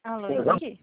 Alô, Perdão? Henrique?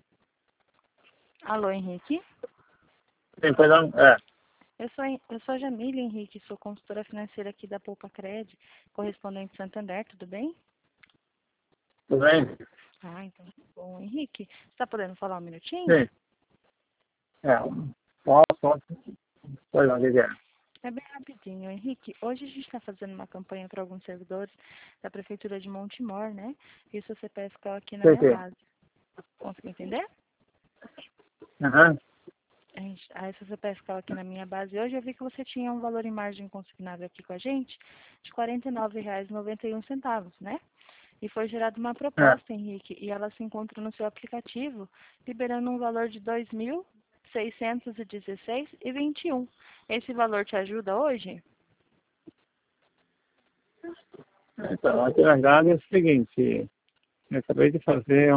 Alô, Henrique? Sim, perdão. Eu sou a Jamília, Henrique, sou consultora financeira aqui da Poupa Cred, correspondente Santander, tudo bem? Tudo bem? Ah, então tá bom. Henrique, você está podendo falar um minutinho? Sim. É, posso. Pois não, o que que é? É bem rapidinho, Henrique. Hoje a gente está fazendo uma campanha para alguns servidores da Prefeitura de Montemor, né? E o seu CPF ficou aqui na Sei minha que. base. Conseguiu entender? Aham. Aí seu CPF ficou aqui na minha base. Hoje eu vi que você tinha um valor em margem consignável aqui com a gente de R$ 49,91, né? E foi gerada uma É. proposta, Henrique, e ela se encontra no seu aplicativo, liberando um valor de R$ 2.616,21. Esse valor te ajuda hoje? Então, aqui na verdade é o seguinte, eu acabei de fazer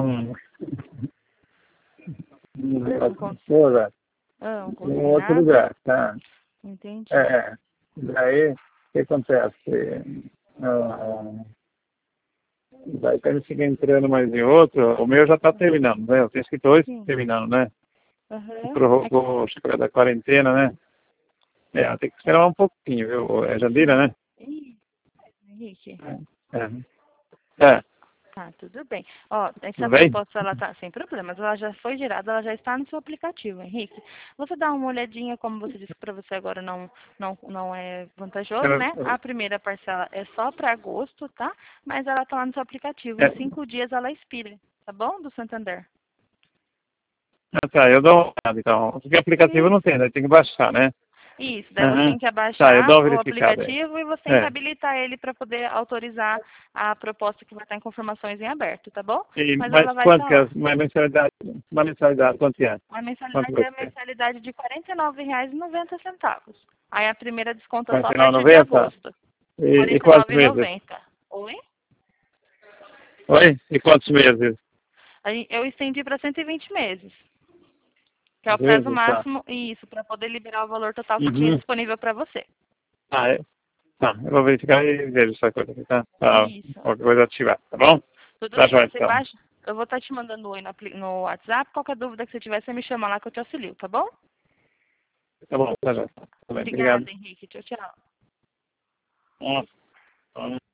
um Um, negócio com a cons esposa um em um outro consignado? lugar, tá? Entendi. É. Daí, o que acontece? Ah, daí quando fica entrando mais em outro, o meu já está terminando, né? Eu tenho escrito hoje Sim. terminando, né? Aham. Prorrogou, acho que era da quarentena, né? É, tem que esperar um pouquinho, viu? É Jandira, Sim. né? Ih, Henrique. É. Tá, tudo bem. Ó, essa Tudo bem? proposta, ela tá sem problemas, ela já foi gerada, ela já está no seu aplicativo, Henrique. Você dá uma olhadinha, como você disse que para você agora não é vantajoso, né? A primeira parcela é só para agosto, tá? Mas ela tá lá no seu aplicativo. Em É. 5 dias ela expira, tá bom? Do Santander. Ah, tá, eu dou uma olhada, então. Porque aplicativo Isso. não tem, né? Tem que baixar, né? Isso, daí você Aham. tem que Tá, eu dou abaixar uma o verificada aí. aplicativo e você tem que É. habilitar ele para poder autorizar a proposta que vai estar em confirmações em aberto, tá bom? E, Mas mas ela vai quanto estar que é lá. uma mensalidade, quanto que é? A Quanto mensalidade é vai a ser? mensalidade de R$ 49,90. Aí a primeira desconta Vai só a ser não, partir de 90? agosto. E R$ quantos meses? 49,90. Oi? Oi? E quantos meses? Eu estendi para 120 meses, que é o prazo Vezes, tá. máximo, e isso, para poder liberar o valor total que tinha Uhum. disponível para você. Ah, é. Tá, eu vou verificar e vejo essa coisa aqui, tá? Tá, Isso. qualquer coisa ativar, tá bom? Tudo Tá, bem. joia, Você então. baixa. Eu vou estar te mandando oi no WhatsApp. Qualquer dúvida que você tiver, você me chama lá que eu te auxilio, tá bom? Tá bom, tá, joia. Tá bem, obrigado. Obrigada, Henrique. Tchau, tchau. Nossa.